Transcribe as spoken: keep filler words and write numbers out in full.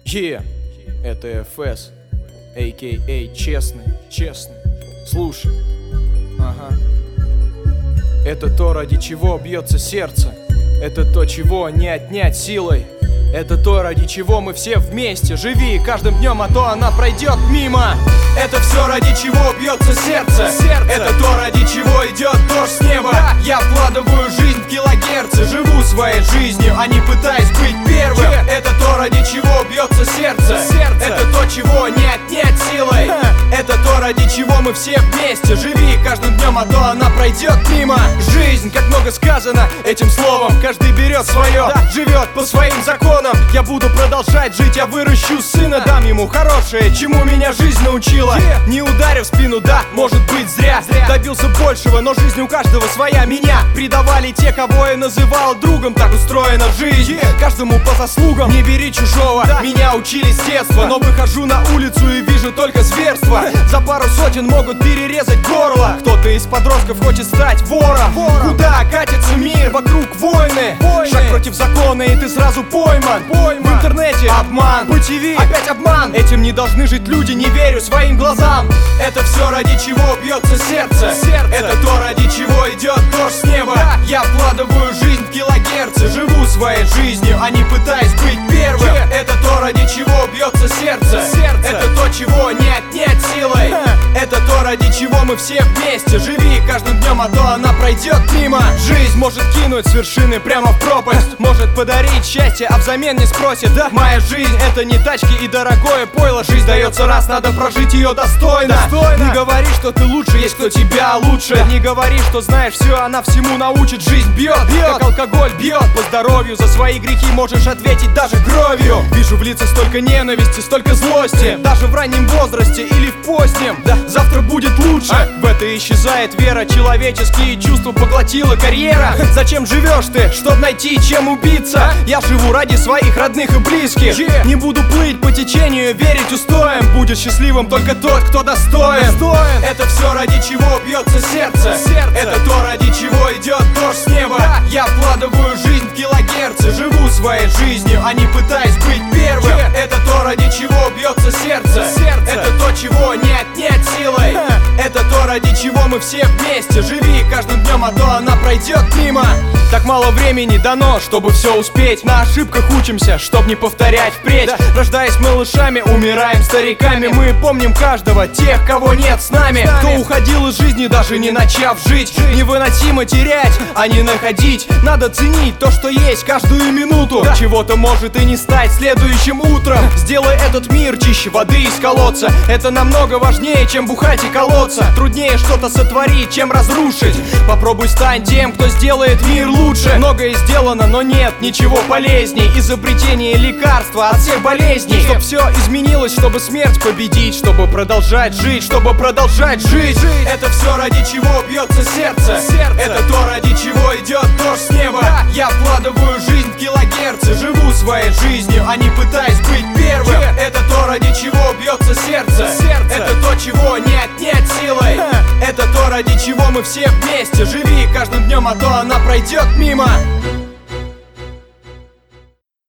Yeah, это эф эс, а ка а честный, честный. Слушай, ага. Это то, ради чего бьется сердце. Это то, чего не отнять силой. Это то, ради чего мы все вместе. Живи каждым днем, а то она пройдет мимо. Это все, ради чего бьется сердце. сердце. Это то, ради чего идет дождь с неба. Да. Я вкладываю жизнь в килогерцы. Живу своей жизнью, а не пытаюсь быть первым. yeah. Это то, ради чего бьется сердце. сердце. Это то, чего не отнять силой. Ха. Это то, ради чего мы все вместе. Живи каждым днем, а то она пройдет мимо. Жизнь, как много сказано этим словом. Каждый берет свое, да. живет по своим законам. Я буду продолжать жить, я выращу сына. Дам ему хорошее, чему меня жизнь научила. yeah. Не ударив в спину, да, может быть зря. зря Добился большего, но жизнь у каждого своя. Меня предавали те, кого я называл другом. Так устроена жизнь, yeah. каждому по заслугам. Не бери чужого, да. меня учили с детства. Но выхожу на улицу и вижу только зверство. За пару сотен могут перерезать горло. Кто-то из подростков хочет стать вором. вором. Куда катится мир? Вокруг войны. войны Шаг против закона, и ты сразу пойман. пойман В интернете обман, по ТВ опять обман. Этим не должны жить люди, не верю своим глазам. Это все, ради чего бьется сердце. сердце. Это то, ради чего идет дождь с неба. да. Я вкладываю жизнь в килогерцы. Живу своей жизнью, а не пытаюсь быть первым. yeah. Это то, ради чего бьется сердце. сердце. Это то, чего не отнять силой. Ха. Это то, ради чего мы все вместе. Живи каждым днем, а то она пройдет мимо. Жизнь может кинуть с вершины прямо в пропасть. Может подарить счастье, а взамен не спросит. да. Моя жизнь — это не тачки и дорогое пойло. Жизнь дается раз, надо прожить ее достойно. достойно Не говори, что ты лучше, есть кто тебя лучше. Не говори, что знаешь все, она всему научит. Жизнь бьет, бьет, как алкоголь бьет по здоровью. За свои грехи можешь ответить даже кровью. Вижу в лицах столько ненависти, столько злости. Даже в раннем возрасте или в позднем. да. Завтра будет лучше. а? В это исчезает вера. Человеческие чувства поглотила карьера. Зачем живешь ты? Чтоб найти чем убиться. Я живу ради своих родных и близких. yeah. Не буду плыть по течению, верить устоям. Будет счастливым только тот, кто достоин. достоин. Это все, ради чего бьется сердце. сердце. Это то, ради чего идет дождь с неба. да. Я вкладываю жизнь в килогерцы. Живу своей жизнью, а не пытаюсь быть первым. yeah. Это то, ради чего бьется сердце. сердце. Это то, чего не отнять силой. Ха. Это то, ради чего мы все вместе. Живи каждым днем, а то она пройдет мимо. Так мало времени дано, чтобы все успеть. На ошибках учимся, чтоб не повторять впредь. да. Рождаясь малышами, умираем стариками. Мы помним каждого, тех, кого нет с нами. с нами Кто уходил из жизни, даже не начав жить. жить Невыносимо терять, а не находить. Надо ценить то, что есть, каждую минуту. да. Чего-то может и не стать следующим утром. Сделай этот мир чище воды из колодца. Это намного важнее, чем бухать и колоться. Труднее что-то сотворить, чем разрушить. Попробуй стань тем, кто сделает мир лучше. Многое сделано, но нет ничего полезней. Изобретение лекарства от всех болезней. Чтоб все изменилось, чтобы смерть победить. Чтобы продолжать жить, чтобы продолжать жить. Это все, ради чего бьется сердце. сердце. Это то, ради чего идет дождь с неба. да. Я вкладываю жизнь в килогерцы. Живу своей жизнью, а не пытаюсь быть первым. yeah. Это то, ради чего бьется сердце. сердце. Это то, чего не отнять силой. Ха. Это то, ради чего мы все вместе. Живи каждым днем, а то она пройдет мимо.